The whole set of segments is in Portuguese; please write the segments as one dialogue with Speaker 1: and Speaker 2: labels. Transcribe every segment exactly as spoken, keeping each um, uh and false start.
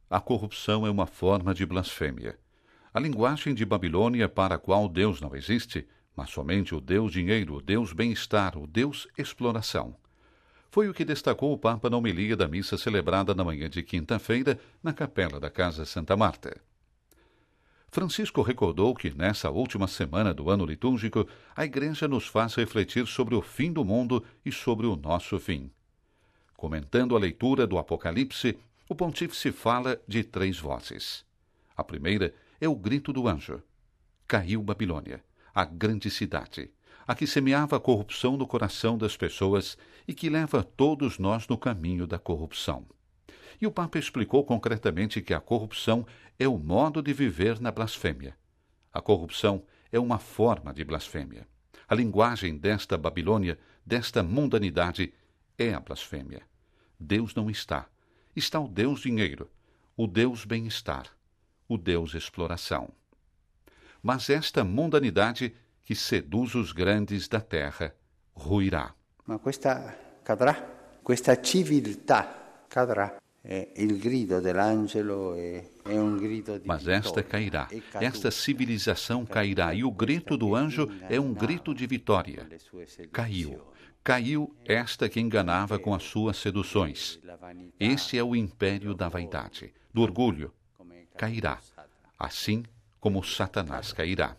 Speaker 1: A corrupção é uma forma de blasfêmia. A linguagem de Babilônia, para a qual Deus não existe, mas somente o Deus dinheiro, o Deus bem-estar, o Deus exploração. Foi o que destacou o Papa na homilia da missa celebrada na manhã de quinta-feira na capela da Casa Santa Marta. Francisco recordou que, nessa última semana do ano litúrgico, a Igreja nos faz refletir sobre o fim do mundo e sobre o nosso fim. Comentando a leitura do Apocalipse, o pontífice fala de três vozes. A primeira é o grito do anjo. Caiu Babilônia, a grande cidade, a que semeava a corrupção no coração das pessoas e que leva todos nós no caminho da corrupção. E o Papa explicou concretamente que a corrupção é o modo de viver na blasfêmia. A corrupção é uma forma de blasfêmia. A linguagem desta Babilônia, desta mundanidade, é a blasfêmia. Deus não está. Está o Deus dinheiro, o Deus bem-estar, o Deus exploração. Mas esta mundanidade que seduz os grandes da terra ruirá.
Speaker 2: Ma questa cadrà, questa civiltà cadrà. É, il grido dell'angelo é, é um grido de
Speaker 1: Mas esta cairá, esta civilização cairá, e o grito do anjo é um grito de vitória. Caiu, caiu esta que enganava com as suas seduções. Este é o império da vaidade, do orgulho. Cairá, assim como Satanás cairá.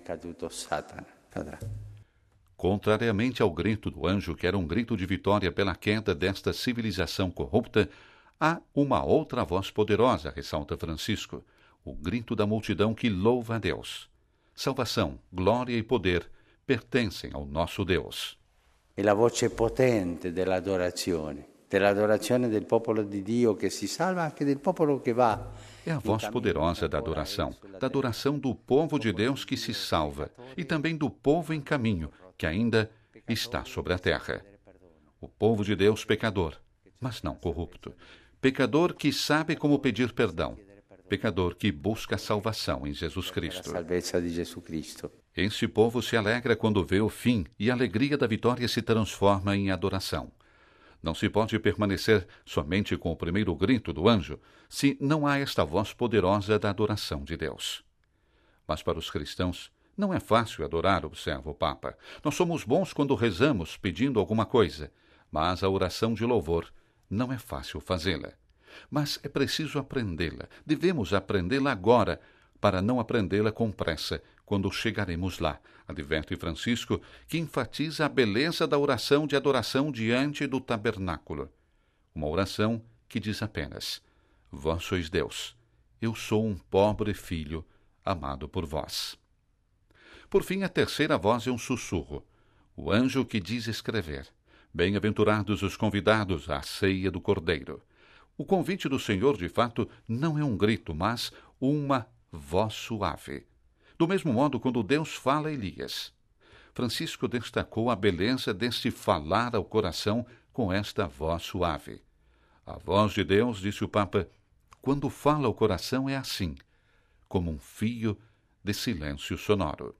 Speaker 1: Contrariamente ao grito do anjo, que era um grito de vitória pela queda desta civilização corrupta, há uma outra voz poderosa, ressalta Francisco, o grito da multidão que louva a Deus. Salvação, glória e poder pertencem ao nosso Deus.
Speaker 2: É a voce potente dell'adorazione, dell'adorazione del popolo di Dio che si salva, anche del popolo che va.
Speaker 1: É a voz poderosa da adoração, da adoração do povo de Deus que se salva, e também do povo em caminho, que ainda está sobre a terra. O povo de Deus pecador, mas não corrupto. Pecador que sabe como pedir perdão. Pecador que busca a salvação em Jesus Cristo. Esse povo se alegra quando vê o fim e a alegria da vitória se transforma em adoração. Não se pode permanecer somente com o primeiro grito do anjo se não há esta voz poderosa da adoração de Deus. Mas para os cristãos não é fácil adorar, observa o Papa. Nós somos bons quando rezamos pedindo alguma coisa, mas a oração de louvor não é fácil fazê-la. Mas é preciso aprendê-la. Devemos aprendê-la agora, para não aprendê-la com pressa, quando chegaremos lá, adverte Francisco, que enfatiza a beleza da oração de adoração diante do tabernáculo. Uma oração que diz apenas: Vós sois Deus, eu sou um pobre filho, amado por vós. Por fim, a terceira voz é um sussurro, o anjo que diz escrever: Bem-aventurados os convidados à ceia do Cordeiro. O convite do Senhor, de fato, não é um grito, mas uma voz suave. Do mesmo modo, quando Deus fala a Elias. Francisco destacou a beleza deste falar ao coração com esta voz suave. A voz de Deus, disse o Papa, quando fala ao coração é assim, como um fio de silêncio sonoro.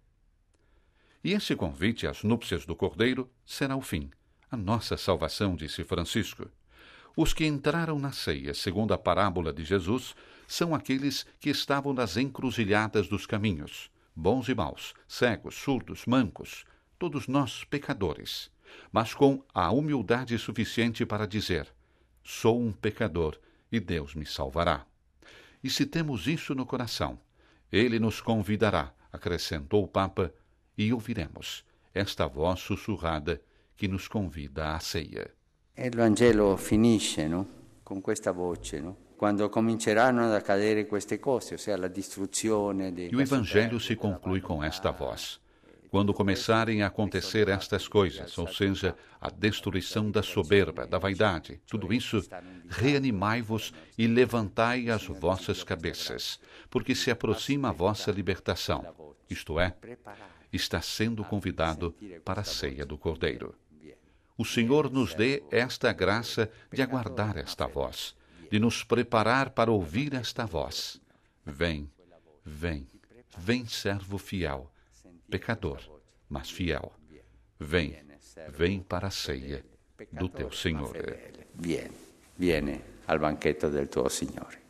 Speaker 1: E esse convite às núpcias do Cordeiro será o fim. A nossa salvação, disse Francisco. Os que entraram na ceia, segundo a parábola de Jesus, são aqueles que estavam nas encruzilhadas dos caminhos, bons e maus, cegos, surdos, mancos, todos nós pecadores, mas com a humildade suficiente para dizer: sou um pecador e Deus me salvará. E se temos isso no coração, Ele nos convidará, acrescentou o Papa, e ouviremos esta voz sussurrada que nos convida à ceia.
Speaker 2: E il Vangelo finisce, no? Con questa voce, no? Quando cominceranno ad accadere queste cose, ossia la distruzione de...
Speaker 1: E o Evangelho se conclui com esta voz. Quando começarem a acontecer estas coisas, ou seja, a destruição da soberba, da vaidade, tudo isso, reanimai-vos e levantai as vossas cabeças, porque se aproxima a vossa libertação, isto é, está sendo convidado para a ceia do Cordeiro. O Senhor nos dê esta graça de aguardar esta voz, de nos preparar para ouvir esta voz. Vem, vem, vem servo fiel, pecador, mas fiel. Vem, vem para a ceia do teu Senhor.
Speaker 2: Viene, viene al banchetto del tuo Signore.